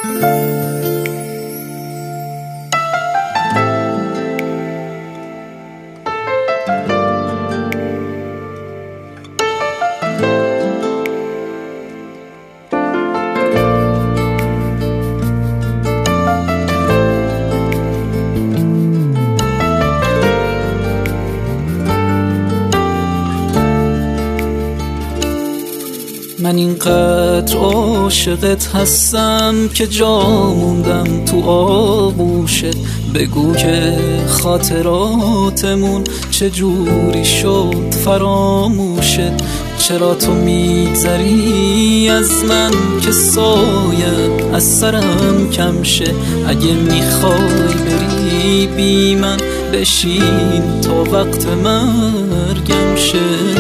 من اینقدر عاشقت هستم که جا موندم تو آغوشت. بگو که خاطراتمون چجوری شد فراموشت. چرا تو میگذری از من که سایه از سرم کم شه. اگه میخوای بری بی من بشین تا وقت مرگم شه.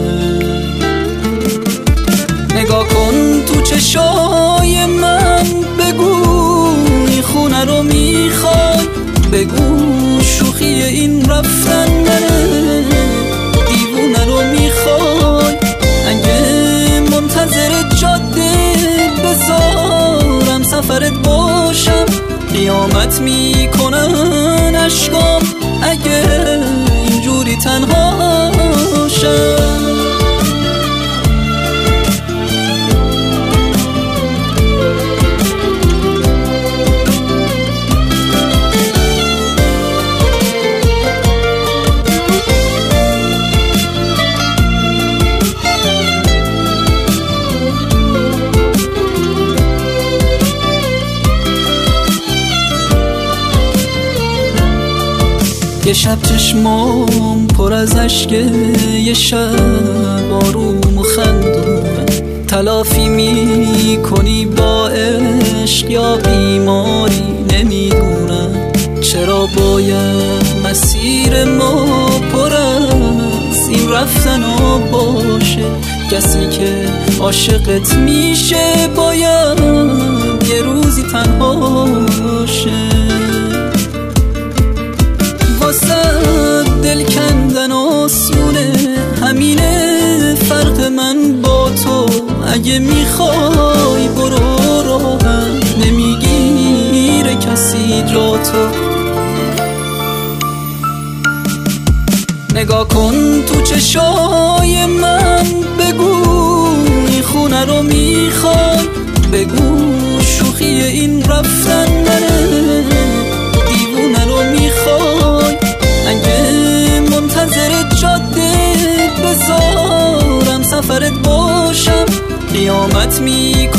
نگاه کن تو چشای من، بگو این خونه رو میخوای. بگو شوخی این رفتن منه، دیوونه رو میخوای. اگه منتظر جاده بذارم سفرت باشم، قیامت میکنن اشکام اگه اینجوری تنها شم. یه شب چشمام پر از عشقه، یه شب آروم و خندونم. تلافی میکنی با عشق یا بیماری نمیدونم. چرا باید مسیر ما پر از این رفتنا باشه؟ کسی که عاشقت میشه باید یه روزی تنها شه. واسه دل کندن آسونه، همینه فرق من با تو. اگه میخوای برو راهم، نمیگیره کسی جا تو. نگاه کن تو چشای من، بگو این خونه رو میخوای. بگو شوخی این رفتن منه، دیوونه رو میخوای. اگه منتظر جاده بذارم سفرت باشم، قیامت میکنن